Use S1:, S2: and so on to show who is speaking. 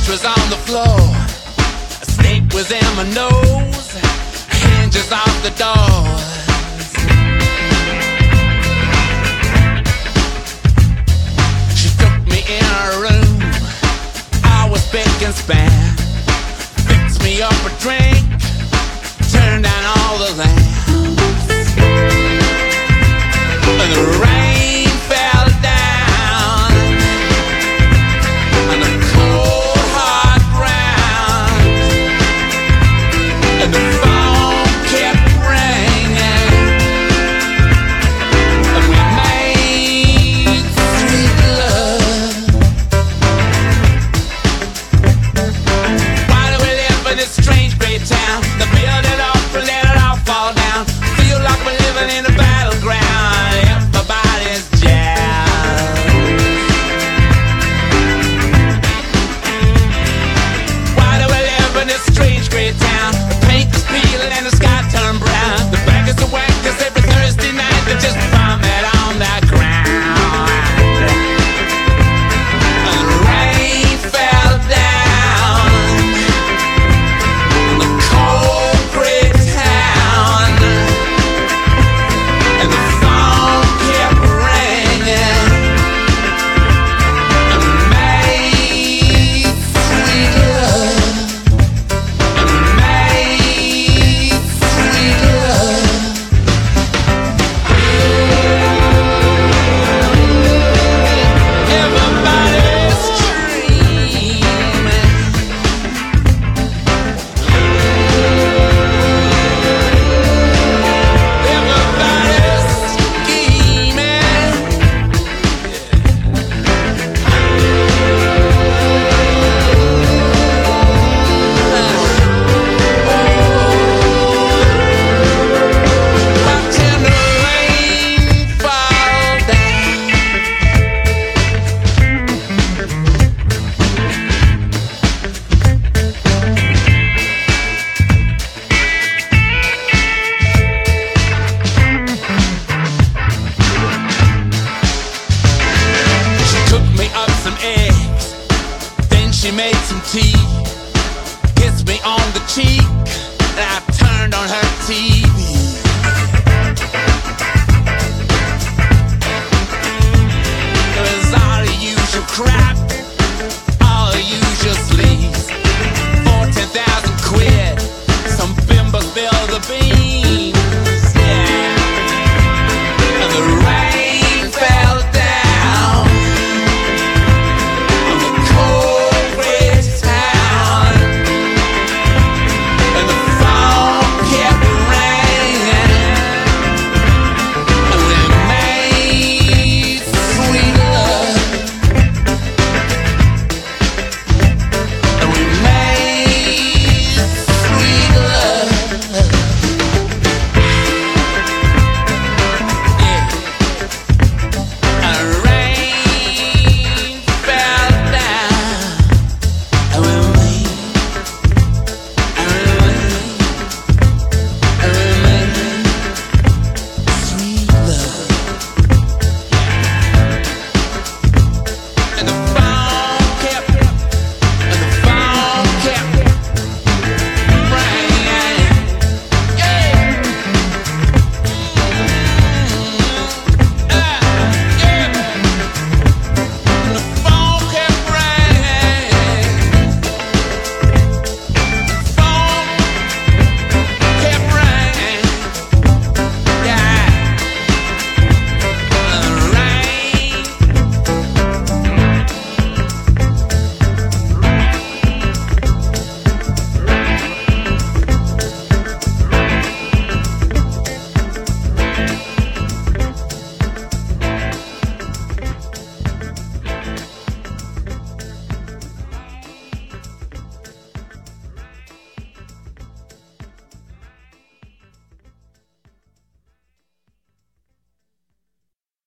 S1: was on the floor. A snake was in my nose. Hinges off the doors. She took me in her room. I was big and span. Fixed me up a drink. Turned down all the lamps. And the rain fell down on the cold hard ground. And the phone kept ringing. And we made sweet love. Why do we live in this strange great town? The build it up and let it all fall down. Feel like we're living in a battleground. Everybody's jealous. Why do we live in this strange great town? The paint is peeling and the sky turned brown. The beggars are wankers every Thursday night. They just vomit on the ground. And the rain fell down on the cold gray town. And the phone kept ringing. And we made sweet love. And we made sweet love. Everybody's dreaming. Everybody's scheming. Watching the rain fall down. She cooked me up some eggs, then she made some tea. Kissed me on the cheek, and I turned on her TV. It was all the usual crap.